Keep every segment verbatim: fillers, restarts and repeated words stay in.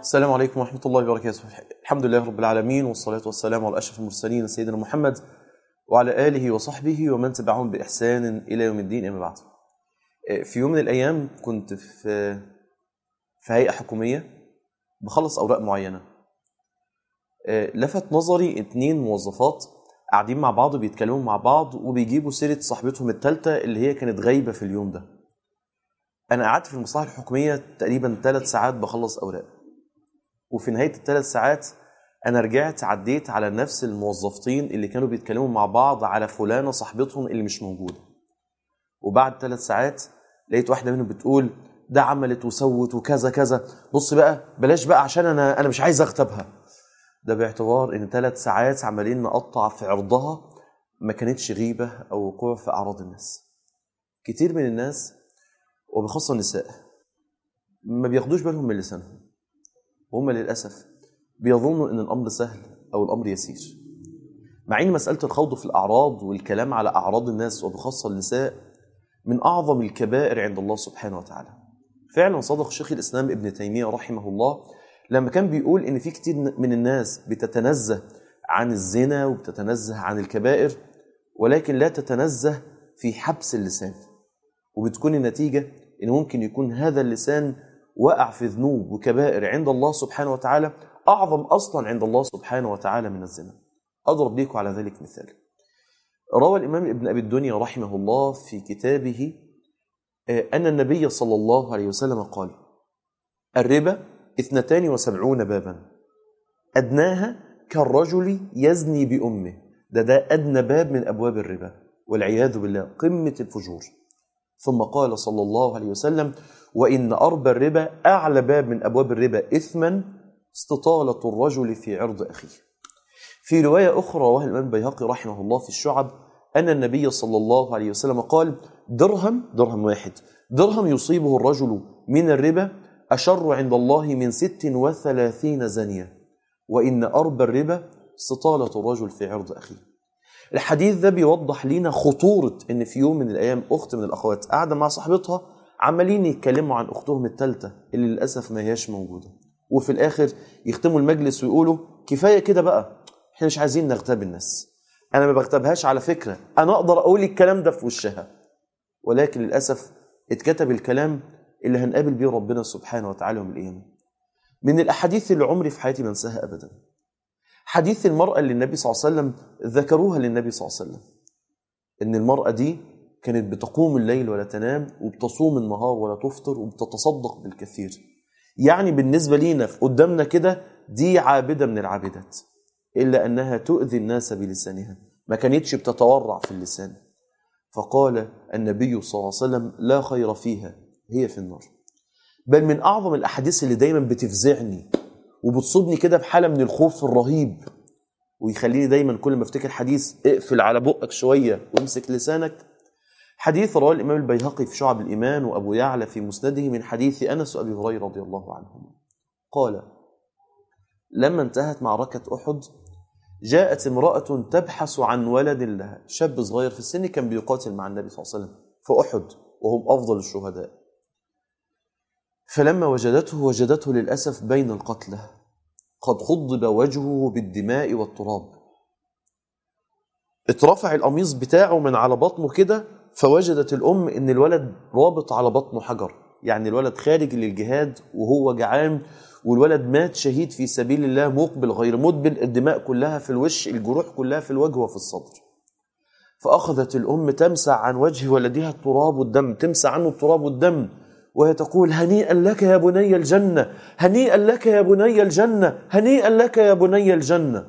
السلام عليكم ورحمة الله وبركاته. الحمد لله رب العالمين، والصلاة والسلام على أشرف المرسلين سيدنا محمد وعلى آله وصحبه ومن تبعهم بإحسان إلى يوم الدين. أما بعد، في يوم من الأيام كنت في في هيئة حكومية بخلص أوراق معينة. لفت نظري اتنين موظفات قاعدين مع بعض وبيتكلموا مع بعض وبيجيبوا سيرة صاحبتهم الثالثة اللي هي كانت غايبة في اليوم ده. أنا قعدت في المصلحة الحكومية تقريبا ثلاث ساعات بخلص أوراق، وفي نهاية الثلاث ساعات أنا رجعت عديت على نفس الموظفتين اللي كانوا بيتكلموا مع بعض على فلانة صاحبتهم اللي مش موجودة. وبعد ثلاث ساعات لقيت واحدة منهم بتقول ده عملت وسوت وكذا كذا، بص بقى بلاش بقى عشان أنا أنا مش عايز أغتابها. ده باعتبار إن ثلاث ساعات عمالين نقطع في عرضها، ما كانتش غيبة أو وقوع في أعراض الناس. كتير من الناس وبخاصة النساء ما بياخدوش بالهم من لسانهم، وهم للأسف بيظنوا إن الأمر سهل أو الأمر يسير، مع إن مسألة الخوض في الأعراض والكلام على أعراض الناس وبخاصة النساء من أعظم الكبائر عند الله سبحانه وتعالى. فعلا صدق شيخ الإسلام ابن تيمية رحمه الله لما كان بيقول إن في كتير من الناس بتتنزه عن الزنا وبتتنزه عن الكبائر، ولكن لا تتنزه في حبس اللسان، وبتكون النتيجة إن ممكن يكون هذا اللسان وقع في ذنوب وكبائر عند الله سبحانه وتعالى أعظم أصلا عند الله سبحانه وتعالى من الزنا. أضرب لكم على ذلك مثال. روى الإمام ابن أبي الدنيا رحمه الله في كتابه أن النبي صلى الله عليه وسلم قال: الربا اثنتان وسبعون بابا أدناها كالرجل يزني بأمه. ده ده أدنى باب من أبواب الربا، والعياذ بالله قمة الفجور. ثم قال صلى الله عليه وسلم: وإن أربى الربا أعلى باب من أبواب الربا إثما استطالة الرجل في عرض أخيه. في رواية أخرى رواه الإمام البيهقي رحمه الله في الشعب أن النبي صلى الله عليه وسلم قال: درهم درهم واحد درهم يصيبه الرجل من الربا أشر عند الله من ست وثلاثين زانية، وإن أربى الربا استطالة الرجل في عرض أخيه. الحديث ده بيوضح لنا خطورة إن في يوم من الأيام أخت من الأخوات قاعدة مع صاحبتها عمالين يتكلموا عن أختهم الثالثة اللي للأسف ما هياش موجودة، وفي الآخر يختموا المجلس ويقولوا كفاية كده بقى، احنا مش عايزين نغتاب الناس. أنا ما بغتابهاش على فكرة، أنا أقدر أقول الكلام ده في وشها، ولكن للأسف اتكتب الكلام اللي هنقابل بيه ربنا سبحانه وتعالى يوم القيامة. من الأحاديث اللي عمري في حياتي ما انساها أبدا حديث المرأة اللي النبي صلى الله عليه وسلم ذكروها للنبي صلى الله عليه وسلم، إن المرأة دي كانت بتقوم الليل ولا تنام، وبتصوم النهار ولا تفطر، وبتتصدق بالكثير. يعني بالنسبة لينا في قدامنا كده دي عابدة من العابدات، إلا أنها تؤذي الناس بلسانها، ما كانتش بتتورع في اللسان. فقال النبي صلى الله عليه وسلم: لا خير فيها، هي في النار. بل من أعظم الأحاديث اللي دايما بتفزعني وبتصيبني كده بحالة من الخوف الرهيب، ويخليني دايما كل ما افتكر حديث اقفل على بقك شوية وامسك لسانك، حديث رواه الإمام البيهقي في شعب الإيمان وأبو يعلى في مسنده من حديث أنس وأبي هريرة رضي الله عنهما قال: لما انتهت معركة أحد جاءت امرأة تبحث عن ولد لها، شاب صغير في السن كان بيقاتل مع النبي صلى الله عليه وسلم في أحد وهم أفضل الشهداء. فلما وجدته وجدته للأسف بين القتلى قد خضب وجهه بالدماء والتراب. اترفع القميص بتاعه من على بطنه كده، فوجدت الأم إن الولد رابط على بطنه حجر، يعني الولد خارج للجهاد وهو جعان، والولد مات شهيد في سبيل الله مقبل غير مدبر، الدماء كلها في الوش، الجروح كلها في الوجه وفي الصدر. فأخذت الأم تمسح عن وجه ولدها التراب والدم، تمسح عنه التراب والدم، وهي تقول: هنيئا لك يا بني الجنة، هنيئا لك يا بني الجنة، هنيئا لك يا بني الجنة.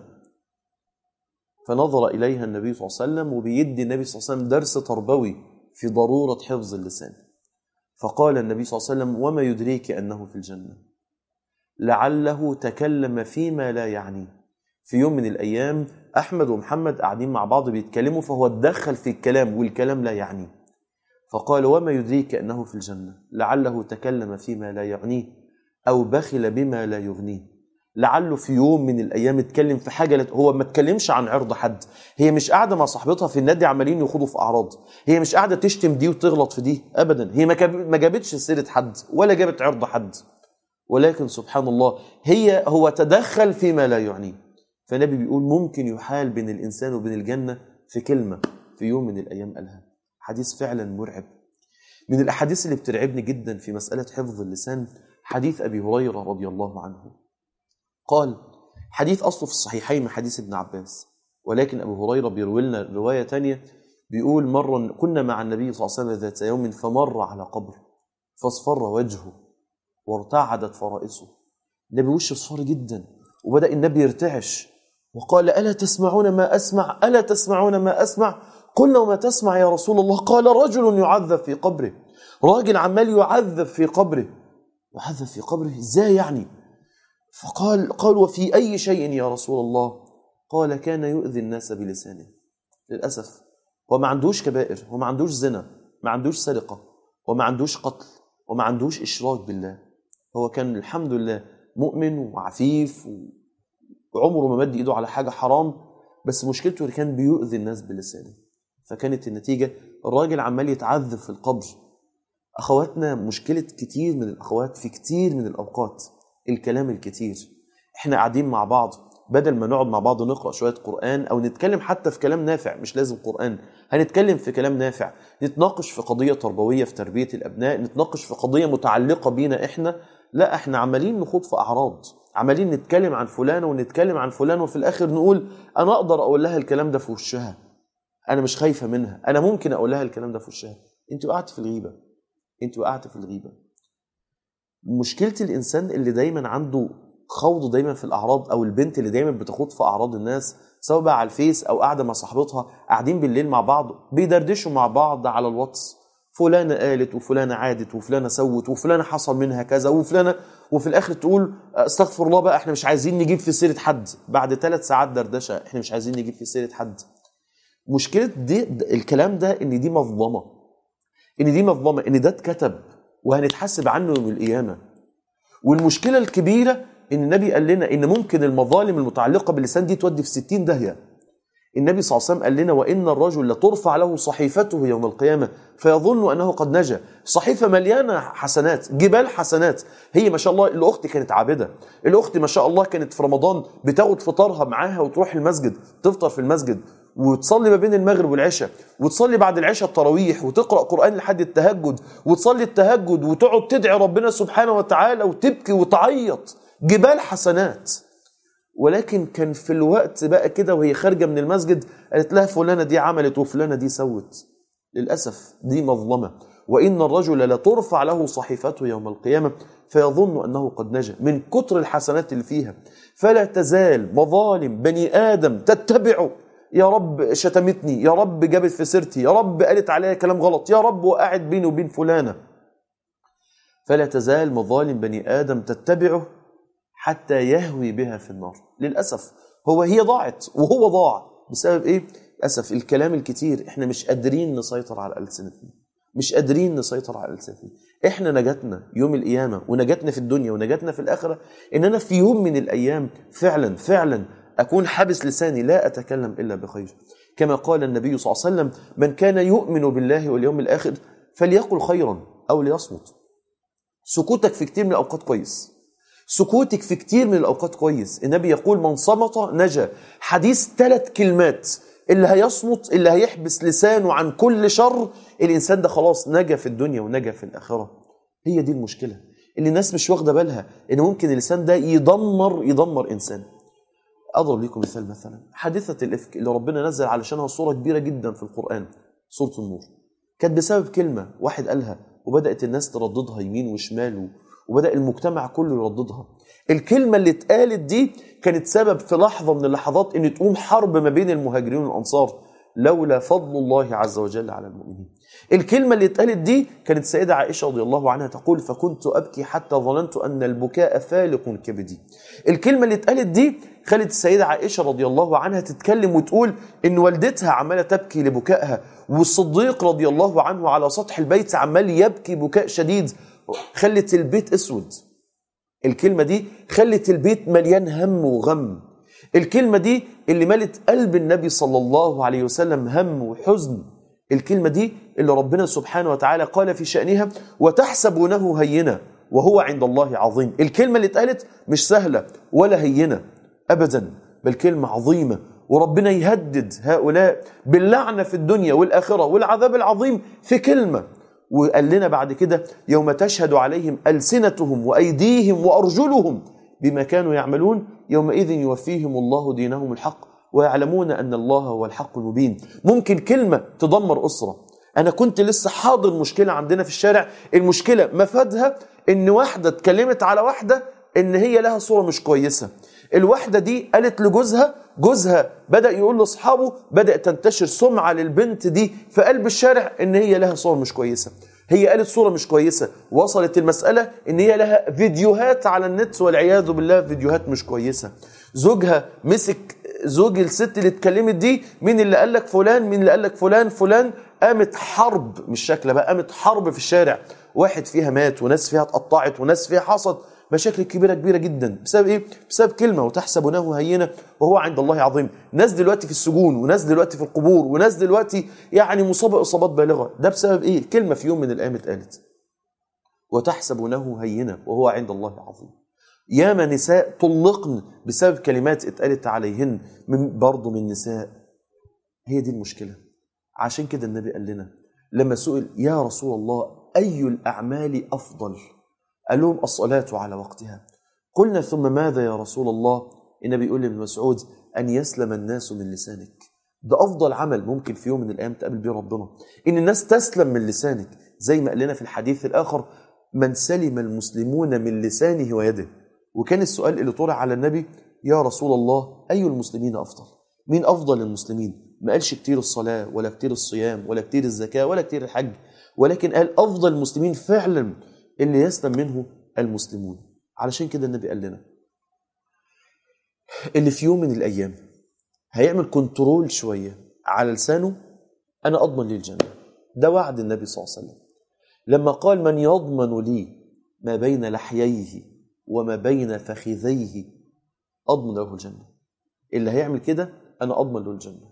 فنظر إليها النبي صلى الله عليه وسلم، وبيدي النبي صلى الله عليه وسلم درس تربوي في ضرورة حفظ اللسان. فقال النبي صلى الله عليه وسلم: وما يدريك أنه في الجنة؟ لعله تكلم فيما لا يعنيه. في يوم من الأيام أحمد ومحمد قاعدين مع بعض بيتكلموا، فهو اتدخل في الكلام والكلام لا يعنيه، فقال: وما يدريك أنه في الجنة؟ لعله تكلم فيما لا يعنيه أو بخل بما لا يغنيه. لعله في يوم من الأيام اتكلم في حاجة، هو ما اتكلمش عن عرض حد. هي مش قاعدة مع صاحبتها في النادي عمالين يخوضوا في أعراض، هي مش قاعدة تشتم دي وتغلط في دي أبدا، هي ما جابتش سيرة حد ولا جابت عرض حد، ولكن سبحان الله هي هو تدخل فيما لا يعنيه. فالنبي بيقول ممكن يحال بين الإنسان وبين الجنة في كلمة في يوم من الأيام قالها. حديث فعلا مرعب. من الأحاديث اللي بترعبني جدا في مسألة حفظ اللسان حديث أبي هريرة رضي الله عنه. قال حديث أصله في الصحيحين من حديث ابن عباس، ولكن أبو هريرة بيروي لنا رواية تانية بيقول مرة كنا مع النبي صلى الله عليه وسلم ذات يوم فمر على قبر فاصفر وجهه وارتعدت فرائصه. النبي وشه اصفر جدا وبدأ النبي يرتعش وقال ألا تسمعون ما أسمع ألا تسمعون ما أسمع قلنا وما تسمع يا رسول الله؟ قال رجل يعذب في قبره. راجل عمال يعذب في قبره. يعذب في قبره ازاي يعني؟ فقال قال وفي أي شيء يا رسول الله؟ قال كان يؤذي الناس بلسانه. للأسف هو ما عندوش كبائر، هو ما عندوش زنا، ما عندوش سرقة، وما عندوش قتل، وما عندوش إشراك بالله. هو كان الحمد لله مؤمن وعفيف وعمره ما مد إيده على حاجة حرام، بس مشكلته اللي كان بيؤذي الناس بلسانه. فكانت النتيجة الراجل عمال يتعذب في القبر. أخواتنا مشكلة كتير من الأخوات في كتير من الأوقات الكلام الكتير. احنا قاعدين مع بعض بدل ما نقعد مع بعض نقرأ شوية قرآن أو نتكلم حتى في كلام نافع، مش لازم قرآن، هنتكلم في كلام نافع، نتناقش في قضية تربوية في تربية الأبناء، نتناقش في قضية متعلقة بينا إحنا. لا، احنا عمالين نخوض في أعراض، عمالين نتكلم عن فلان ونتكلم عن فلان، وفي الآخر نقول أنا أقدر أقول لها الكلام ده في وشها، أنا مش خايفة منها، أنا ممكن أقول لها الكلام ده في وشها. أنت وقعت في الغيبة، أنت وقعت في الغيبة. مشكلة الإنسان اللي دايما عنده خوض دايما في الأعراض، أو البنت اللي دايما بتخوض في أعراض الناس، سواء بقى على الفيس أو قاعدة مع صاحبتها، قاعدين بالليل مع بعض بيدردشوا مع بعض على الواتس، فلانة قالت وفلانة عادت وفلانة سوت وفلانة حصل منها كذا وفلانة، وفي الآخر تقول استغفر الله بقى احنا مش عايزين نجيب في سيرة حد. بعد ثلاث ساعات دردشة احنا مش عايزين نجيب في سيرة حد. مشكلة دي الكلام ده إن دي مظلمة، إن دي مظلمة، إن ده اتكتب وهنتحاسب عنه يوم القيامة. والمشكلة الكبيرة إن النبي قال لنا إن ممكن المظالم المتعلقة باللسان دي تودي في ستين داهية. النبي صلى الله عليه وسلم قال لنا وإن الرجل لترفع له صحيفته يوم القيامة فيظن أنه قد نجا. صحيفة مليانة حسنات، جبال حسنات. هي ما شاء الله الأخت كانت عابدة، الأخت ما شاء الله كانت في رمضان بتاخد فطارها معاها وتروح المسجد تفطر في المسجد وتصلي ما بين المغرب والعشاء، وتصلي بعد العشاء التراويح، وتقرأ قرآن لحد التهجد، وتصلي التهجد وتقعد تدعي ربنا سبحانه وتعالى وتبكي وتعيط، جبال حسنات. ولكن كان في الوقت بقى كده وهي خارجة من المسجد قالت لها فلانة دي عملت وفلانة دي سوت. للأسف دي مظلمة. وإن الرجل لترفع له صحيفته يوم القيامة فيظن أنه قد نجا من كتر الحسنات اللي فيها. فلا تزال مظالم بني آدم تتبعه، يا رب شتمتني، يا رب جابت في سيرتي، يا رب قالت عليها كلام غلط، يا رب وقعت بيني وبين فلانة. فلا تزال مظالم بني آدم تتبعه حتى يهوي بها في النار. للأسف هو هي ضاعت وهو ضاع بسبب إيه؟ للأسف الكلام الكتير. إحنا مش قادرين نسيطر على ألسنتنا، مش قادرين نسيطر على ألسنتنا. إحنا نجاتنا يوم القيامة ونجاتنا في الدنيا ونجاتنا في الآخرة إن أنا في يوم من الأيام فعلا فعلا أكون حابس لساني لا أتكلم إلا بخير. كما قال النبي صلى الله عليه وسلم من كان يؤمن بالله واليوم الآخر فليقل خيرا أو ليصمت. سكوتك في كتير من الأوقات كويس، سكوتك في كتير من الأوقات كويس. النبي يقول من صمت نجا. حديث ثلاث كلمات، اللي هيصمت اللي هيحبس لسانه عن كل شر الإنسان ده خلاص نجا في الدنيا ونجا في الآخرة. هي دي المشكلة اللي الناس مش واخدة بالها، إن ممكن اللسان ده يدمر يدمر إنسان. أضرب لكم مثال، مثلا حادثة الإفك اللي ربنا نزل علشانها صورة كبيرة جدا في القرآن، سورة النور، كانت بسبب كلمة واحد قالها وبدأت الناس ترددها يمين وشمال وبدأ المجتمع كله يرددها. الكلمة اللي اتقالت دي كانت سبب في لحظة من اللحظات ان تقوم حرب ما بين المهاجرين والأنصار، لولا فضل الله عز وجل على المؤمنين. الكلمة اللي اتقالت دي كانت السيدة عائشة رضي الله عنها تقول فكنت أبكي حتى ظننت أن البكاء فالق كبدي. الكلمة اللي اتقالت دي خلت السيدة عائشة رضي الله عنها تتكلم وتقول إن والدتها عمالة تبكي لبكائها، والصديق رضي الله عنه على سطح البيت عمال يبكي بكاء شديد، خلت البيت اسود. الكلمة دي خلت البيت مليان هم وغم. الكلمة دي اللي ملت قلب النبي صلى الله عليه وسلم هم وحزن. الكلمة دي اللي ربنا سبحانه وتعالى قال في شأنها وتحسبونه هينة وهو عند الله عظيم. الكلمة اللي اتقالت مش سهلة ولا هينة أبدا، بل كلمة عظيمة، وربنا يهدد هؤلاء باللعنة في الدنيا والآخرة والعذاب العظيم في كلمة. وقال لنا بعد كده يوم تشهد عليهم ألسنتهم وأيديهم وأرجلهم بما كانوا يعملون يومئذ يوفيهم الله دينهم الحق ويعلمون أن الله هو الحق المبين. ممكن كلمة تدمر أسرة. أنا كنت لسه حاضر مشكلة عندنا في الشارع، المشكلة مفادها إن واحدة اتكلمت على واحدة إن هي لها صورة مش كويسة. الواحدة دي قالت لجوزها، جوزها بدأ يقول لأصحابه، بدأ تنتشر سمعة للبنت دي في قلب الشارع إن هي لها صورة مش كويسة. هي قالت صورة مش كويسة، وصلت المسألة إن هي لها فيديوهات على النت والعياذ بالله فيديوهات مش كويسة. زوجها مسك زوج الست اللي اتكلمت دي، مين اللي قال لك فلان، مين اللي قال لك فلان فلان. قامت حرب، مش شكلة بقى، قامت حرب في الشارع، واحد فيها مات وناس فيها اتقطعت وناس فيها حصد مشاكل كبيرة كبيرة جدا. بسبب ايه؟ بسبب كلمة وتحسبونه هينة وهو عند الله عظيم. ناس دلوقتي في السجون، وناس دلوقتي في القبور، وناس دلوقتي يعني مصابة إصابات بالغة. ده بسبب ايه؟ كلمة في يوم من الأيام اتقالت. وتحسبونه هينة وهو عند الله عظيم. ياما نساء طلقن بسبب كلمات اتقالت عليهن من برضو من نساء. هي دي المشكلة. عشان كده النبي قال لنا لما سئل يا رسول الله أي الأعمال أفضل؟ قال لهم الصلاة على وقتها. قلنا ثم ماذا يا رسول الله؟ النبي يقول لابن مسعود أن يسلم الناس من لسانك. ده أفضل عمل ممكن في يوم من الأيام تقابل بيه ربنا، إن الناس تسلم من لسانك. زي ما قال لنا في الحديث الآخر من سلم المسلمون من لسانه ويده. وكان السؤال اللي طرح على النبي يا رسول الله أي المسلمين أفضل؟ مين أفضل المسلمين؟ ما قالش كتير الصلاة ولا كتير الصيام ولا كتير الزكاة ولا كتير الحج، ولكن قال أفضل المسلمين فعلا اللي يسلم منه المسلمون. علشان كده النبي قال لنا اللي في يوم من الأيام هيعمل كنترول شوية على لسانه أنا أضمن لي الجنة. ده وعد النبي صلى الله عليه وسلم لما قال من يضمن لي ما بين لحييه وما بين فخذيه أضمن له الجنة. اللي هيعمل كده أنا أضمن له الجنة.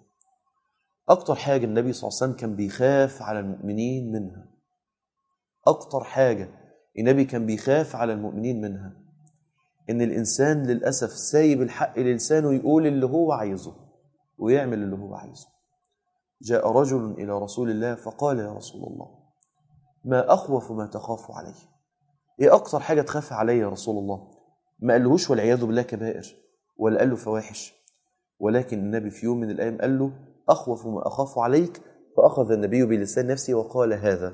أكتر حاجة النبي صلى الله عليه وسلم كان بيخاف على المؤمنين منها، أكتر حاجة النبي كان بيخاف على المؤمنين منها إن الإنسان للأسف سايب الحق للسانه يقول اللي هو عايزه ويعمل اللي هو عايزه. جاء رجل إلى رسول الله فقال يا رسول الله ما أخوف ما تخاف عليه؟ إيه أكتر حاجة تخاف عليه يا رسول الله؟ ما قالهوش والعياذ بالله كبائر ولا قال له فواحش، ولكن النبي في يوم من الأيام قال له أخوف ما أخاف عليك. فأخذ النبي بلسان نفسه وقال هذا.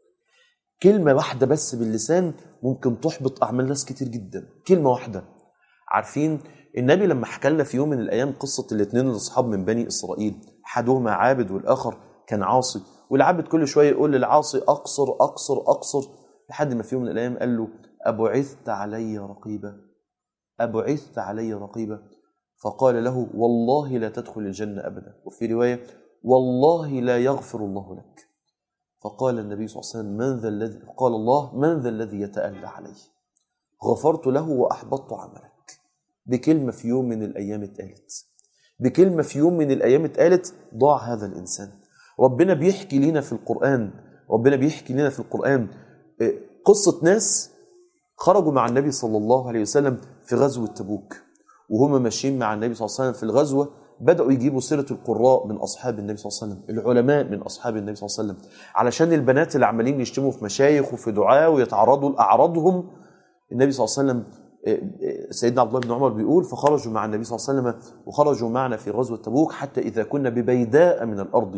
كلمة واحدة بس باللسان ممكن تحبط أعمال ناس كتير جدا. كلمة واحدة. عارفين النبي لما حكى لنا في يوم من الأيام قصة الاثنين الأصحاب من بني إسرائيل، أحدهما عابد والآخر كان عاصي، والعابد كل شوية يقول للعاصي أقصر أقصر أقصر، لحد ما في يوم من الأيام قال له أبعثت علي رقيبا، أبعثت علي رقيبا. فقال له والله لا تدخل الجنة أبدا، وفي رواية والله لا يغفر الله لك. فقال النبي صلى الله عليه وسلم من ذا الذي قال الله من ذا الذي يتألى عليه؟ غفرت له وأحبطت عملك. بكلمة في يوم من الأيام اتقالت، بكلمة في يوم من الأيام اتقالت ضاع هذا الإنسان. ربنا بيحكي لنا في القرآن ربنا بيحكي لنا في القرآن قصة ناس خرجوا مع النبي صلى الله عليه وسلم في غزوة تبوك، وهم ماشيين مع النبي صلى الله عليه وسلم في الغزوة بدأوا يجيبوا سيرة القراء من أصحاب النبي صلى الله عليه وسلم، العلماء من أصحاب النبي صلى الله عليه وسلم، علشان البنات اللي عمالين يشتموا في مشايخ وفي دعاء ويتعرضوا لأعراضهم. النبي صلى الله عليه وسلم سيدنا عبد الله بن عمر بيقول فخرجوا مع النبي صلى الله عليه وسلم وخرجوا معنا في غزوة تبوك حتى إذا كنا ببيداء من الأرض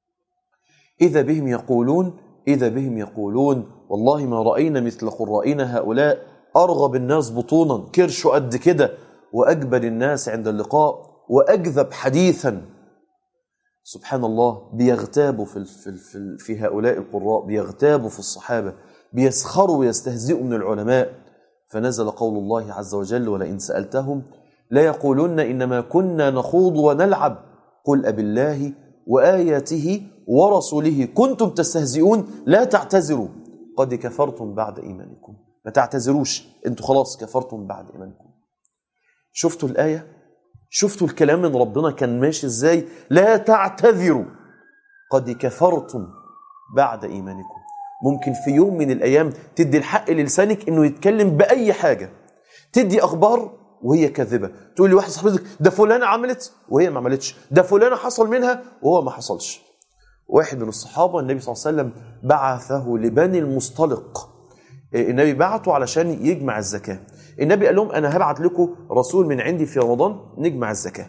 إذا بهم يقولون إذا بهم يقولون والله ما رأينا مثل قرائنا هؤلاء، أرغب الناس بطونا، كرش قد كده، وأجبل الناس عند اللقاء، وأكذب حديثا. سبحان الله، بيغتابوا في, في, في, في هؤلاء القراء، بيغتابوا في الصحابة، بيسخروا ويستهزئوا من العلماء. فنزل قول الله عز وجل ولئن سألتهم لا يقولون إنما كنا نخوض ونلعب قل أبالله وآياته ورسوله كنتم تستهزئون لا تعتذروا قد كفرتم بعد إيمانكم. ما تعتذروش، انتوا خلاص كفرتم بعد إيمانكم. شفتوا الآية؟ شفتوا الكلام من ربنا كان ماشي ازاي؟ لا تعتذروا قد كفرتم بعد إيمانكم. ممكن في يوم من الأيام تدي الحق للسانك إنه يتكلم بأي حاجة. تدي أخبار وهي كاذبة، تقول لي واحد صاحبتك ده فلانة عملت وهي ما عملتش، ده فلانة حصل منها وهو ما حصلش. واحد من الصحابة النبي صلى الله عليه وسلم بعثه لبني المصطلق، النبي بعته علشان يجمع الزكاة. النبي قال لهم أنا هبعت لكم رسول من عندي في رمضان نجمع الزكاة.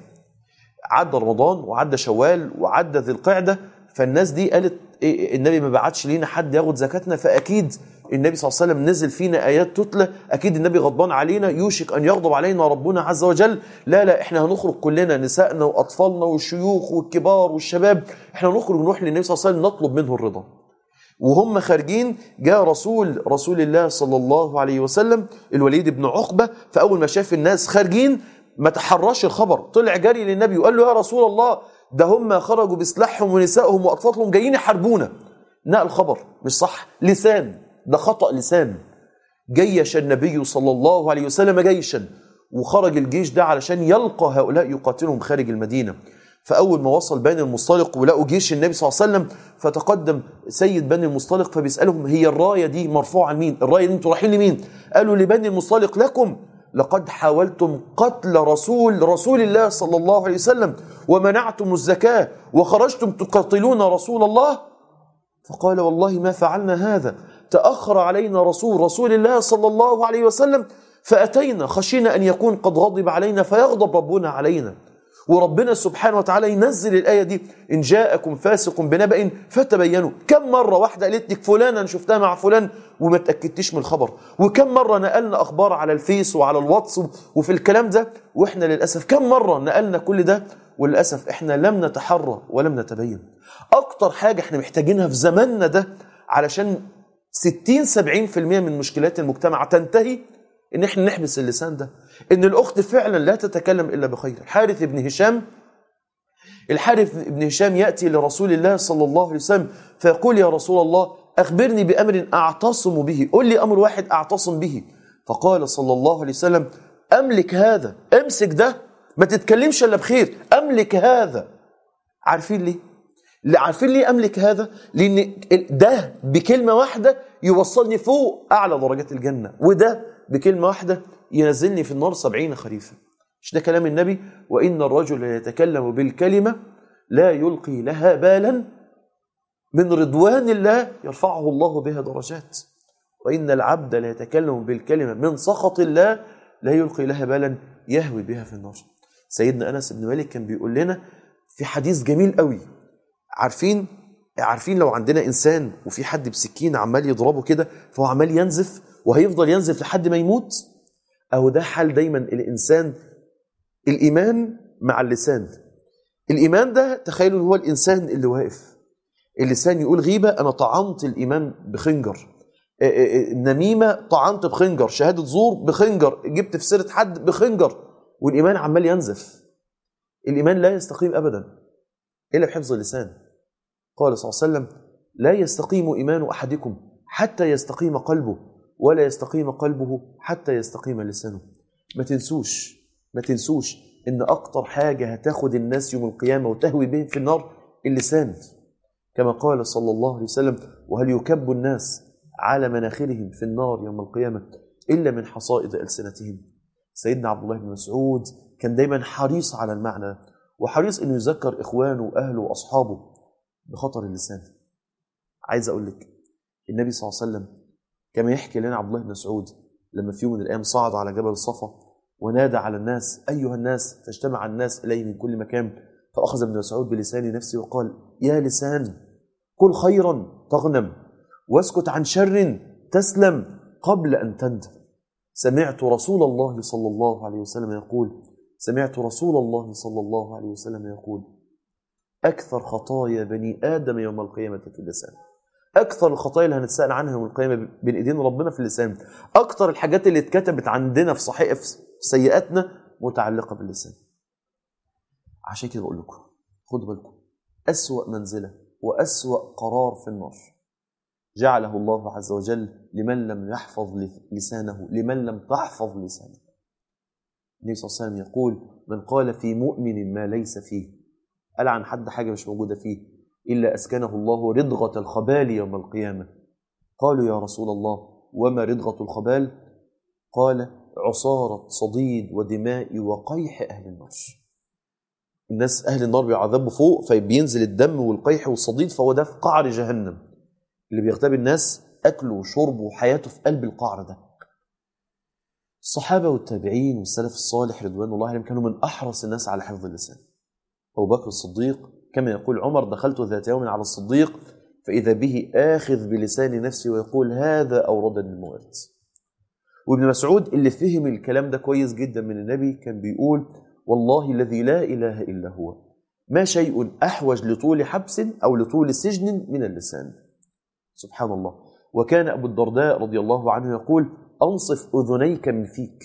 عدى رمضان وعدى شوال وعدى ذي القعدة، فالناس دي قالت إيه النبي ما بعتش لينا حد ياخد زكاتنا، فأكيد النبي صلى الله عليه وسلم نزل فينا آيات تتلى، أكيد النبي غضبان علينا، يوشك أن يغضب علينا ربنا عز وجل. لا لا إحنا هنخرج كلنا، نسائنا وأطفالنا والشيوخ والكبار والشباب، إحنا نخرج نروح للنبي صلى الله عليه وسلم نطلب منه الرضا. وهم خارجين جاء رسول رسول الله صلى الله عليه وسلم الوليد بن عقبة، فأول ما شاف الناس خارجين ما تحرش الخبر، طلع جري للنبي وقال له يا رسول الله ده هم خرجوا بسلاحهم ونسائهم وأطفالهم جايين يحاربونا. نقل خبر مش صح، لسان، ده خطأ لسان. جيش النبي صلى الله عليه وسلم جيشا، وخرج الجيش ده علشان يلقى هؤلاء يقاتلهم خارج المدينة. فأول ما وصل بني المصطلق ولقوا جيش النبي صلى الله عليه وسلم، فتقدم سيد بني المصطلق فبيسألهم هي الراية دي مرفوعة لمين؟ الراية دي انتوا رايحين لمين؟ قالوا لبني المصطلق لكم، لقد حاولتم قتل رسول رسول الله صلى الله عليه وسلم ومنعتم الزكاة وخرجتم تقاتلون رسول الله. فقال والله ما فعلنا هذا، تأخر علينا رسول رسول الله صلى الله عليه وسلم فأتينا خشينا أن يكون قد غضب علينا فيغضب ربنا علينا. وربنا سبحانه وتعالى ينزل الآية دي إن جاءكم فاسق بنبأ فتبينوا. كم مرة واحدة قالت لك فلان أنا شفتها مع فلان وما تأكدتش من الخبر، وكم مرة نقلنا أخبار على الفيس وعلى الواتس وفي الكلام ده، وإحنا للأسف كم مرة نقلنا كل ده وللأسف إحنا لم نتحرى ولم نتبين. أكتر حاجة إحنا محتاجينها في زماننا ده علشان ستين سبعين في المية من مشكلات المجتمع تنتهي، إن إحنا نحبس اللسان ده، إن الأخت فعلا لا تتكلم إلا بخير. الحارث بن هشام الحارث بن هشام يأتي لرسول الله صلى الله عليه وسلم فيقول يا رسول الله أخبرني بأمر أعتصم به، قل لي أمر واحد أعتصم به. فقال صلى الله عليه وسلم أملك هذا، امسك ده، ما تتكلمش إلا بخير، أملك هذا. عارفين ليه؟ عارفين ليه أملك هذا؟ لأن ده بكلمة واحدة يوصلني فوق أعلى درجات الجنة، وده بكلمة واحدة ينزلني في النار سبعين خريفا. مش ده كلام النبي؟ وإن الرجل يتكلم بالكلمة لا يلقي لها بالا من رضوان الله يرفعه الله بها درجات، وإن العبد لا يتكلم بالكلمة من سخط الله لا يلقي لها بالا يهوي بها في النار. سيدنا أنس بن مالك كان بيقول لنا في حديث جميل قوي، عارفين عارفين لو عندنا إنسان وفي حد بسكين عمال يضربه كده فهو عمال ينزف وهيفضل ينزف لحد ما يموت، أو ده حال دايما الإنسان. الإيمان مع اللسان، الإيمان ده تخيلوا هو الإنسان اللي واقف، اللسان يقول غيبة أنا طعنت الإيمان بخنجر، النميمة طعنت بخنجر، شهادة زور بخنجر، جبت في سيرة حد بخنجر، والإيمان عمال ينزف. الإيمان لا يستقيم أبدا إلا بحفظ اللسان. قال صلى الله عليه وسلم لا يستقيم إيمان أحدكم حتى يستقيم قلبه، ولا يستقيم قلبه حتى يستقيم لسانه. ما تنسوش ما تنسوش إن أكتر حاجة هتاخد الناس يوم القيامة وتهوي بهم في النار اللسان، كما قال صلى الله عليه وسلم وهل يكب الناس على مناخرهم في النار يوم القيامة إلا من حصائد ألسنتهم. سيدنا عبد الله بن مسعود كان دايما حريص على المعنى، وحريص أنه يذكر إخوانه وأهله وأصحابه بخطر اللسان. عايز أقول لك النبي صلى الله عليه وسلم كما يحكي لنا عبد الله بن مسعود لما في يوم من الأيام صعد على جبل صفا ونادى على الناس أيها الناس، فاجتمع الناس إليه من كل مكان، فأخذ ابن مسعود بلسان نفسه وقال يا لسان قل خيرا تغنم واسكت عن شر تسلم قبل أن تندم. سمعت رسول الله صلى الله عليه وسلم يقول سمعت رسول الله صلى الله عليه وسلم يقول أكثر خطايا بني آدم يوم القيامة في اللسان. أكثر الخطايا اللي هنتسأل عنها يوم القيامة بين إيدين ربنا في اللسان. أكثر الحاجات اللي اتكتبت عندنا في صحيفة سيئاتنا متعلقة باللسان. عشان كده بقول لكم خدوا بالكم، أسوأ منزلة وأسوأ قرار في النار جعله الله عز وجل لمن لم يحفظ لسانه، لمن لم تحفظ لسانه. النبي صلى الله عليه وسلم يقول من قال في مؤمن ما ليس فيه، قال عن حد حاجة مش موجودة فيه، إلا أسكنه الله ردغة الخبال يوم القيامة. قالوا يا رسول الله وما ردغة الخبال؟ قال عصارة صديد ودماء وقيح أهل النار. الناس أهل النار بيعذبوا فوق فبينزل الدم والقيح والصديد، فهو ده في قعر جهنم اللي بيغتاب الناس أكله وشربه وحياته في قلب القعر ده. الصحابة والتابعين والسلف الصالح رضوان الله عليهم كانوا من أحرص الناس على حفظ اللسان. أبو بكر الصديق كما يقول عمر دخلت ذات يوم على الصديق فإذا به آخذ بلسان نفسي ويقول هذا أوردني الموارد. وابن مسعود اللي فهم الكلام ده كويس جدا من النبي كان بيقول والله الذي لا إله إلا هو ما شيء أحوج لطول حبس أو لطول سجن من اللسان. سبحان الله. وكان أبو الدرداء رضي الله عنه يقول أنصف أذنيك من فيك،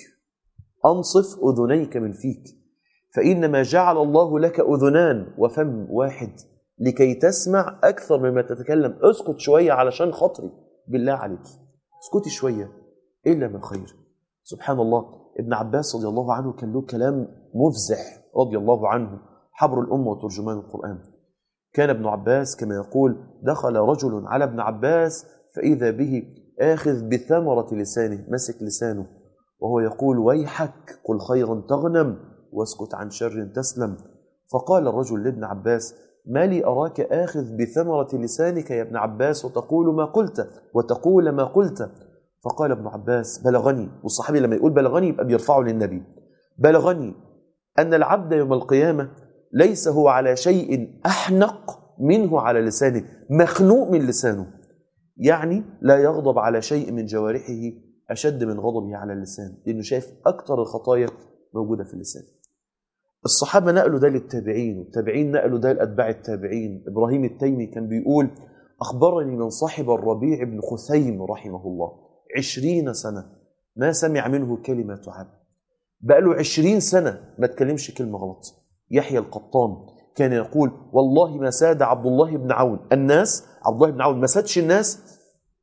أنصف أذنيك من فيك، فإنما جعل الله لك أذنان وفم واحد لكي تسمع أكثر مما تتكلم. اسكت شوية علشان خاطري بالله عليك، اسكتي شوية إلا من خير. سبحان الله. ابن عباس رضي الله عنه كان له كلام مفزع رضي الله عنه، حبر الأمة وترجمان القرآن. كان ابن عباس كما يقول دخل رجل على ابن عباس فإذا به آخذ بثمرة لسانه، مسك لسانه وهو يقول ويحك قل خيرا تغنم واسكت عن شر تسلم. فقال الرجل لابن عباس ما لي أراك آخذ بثمرة لسانك يا ابن عباس وتقول ما قلت وتقول ما قلت؟ فقال ابن عباس بلغني، والصحابي لما يقول بلغني يبقى بيرفعه للنبي، بلغني أن العبد يوم القيامة ليس هو على شيء أحنق منه على لسانه، مخنوق من لسانه، يعني لا يغضب على شيء من جوارحه أشد من غضبه على اللسان، لأنه شايف أكتر الخطايا موجودة في اللسان. الصحابة نقلوا ده للتابعين، والتابعين نقلوا ده لأتباع التابعين. إبراهيم التيمي كان بيقول أخبرني من صاحب الربيع بن خثيم رحمه الله عشرين سنة ما سمع منه كلمة تعب، بقاله عشرين سنة ما تكلمش كلمة غلط. يحيى القطان كان يقول والله ما ساد عبد الله بن عون الناس، عبد الله بن عون ما سادش الناس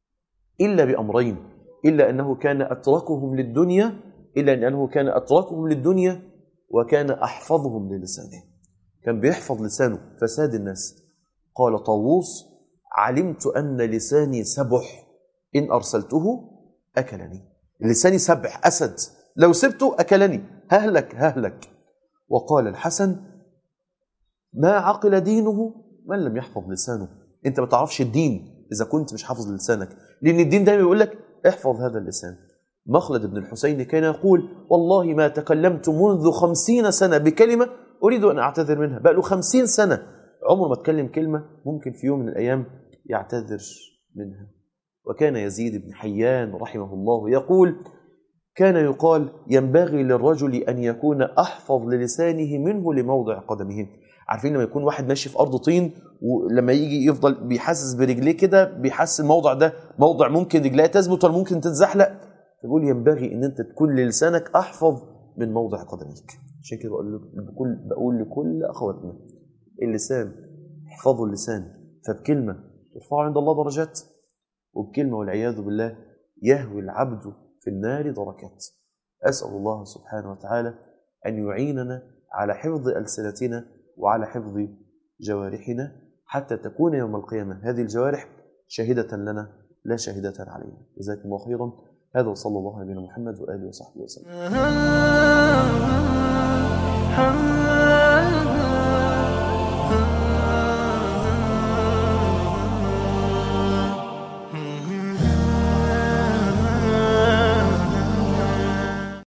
إلا بأمرين، إلا أنه كان أتركهم للدنيا إلا أنه كان أتركهم للدنيا وكان أحفظهم للسانه، كان بيحفظ لسانه فساد الناس. قال طاووس علمت أن لساني سبح إن أرسلته أكلني، لساني سبح أسد لو سبته أكلني، ههلك ههلك. وقال الحسن ما عقل دينه من لم يحفظ لسانه. انت ما تعرفش الدين إذا كنت مش حافظ لسانك، لأن الدين دايما يقول لك احفظ هذا اللسان. مخلد بن الحسين كان يقول والله ما تكلمت منذ خمسين سنة بكلمة أريد أن أعتذر منها، بقى له خمسين سنة عمر ما تكلم كلمة ممكن في يوم من الأيام يعتذر منها. وكان يزيد بن حيان رحمه الله يقول كان يقال ينبغي للرجل أن يكون أحفظ للسانه منه لموضع قدمه. عارفين لما يكون واحد ماشي في أرض طين ولما يجي يفضل بيحسس برجليه كده بيحس الموضع ده موضع ممكن رجليه تثبت ولا ممكن تتزحلق، يقول ينبغي أن أنت تكون للسانك أحفظ من موضع قدميك. عشان كده بقول, بقول لكل أخواتنا اللسان احفظوا اللسان، فبكلمة ترفعوا عند الله درجات، وبكلمة والعياذ بالله يهوي العبد في النار دركات. أسأل الله سبحانه وتعالى أن يعيننا على حفظ ألسنتنا وعلى حفظ جوارحنا حتى تكون يوم القيامة هذه الجوارح شاهدة لنا لا شاهدة علينا. جزاكم الله خيرا. هذا وصلى الله على نبينا محمد وآله وصحبه وسلم.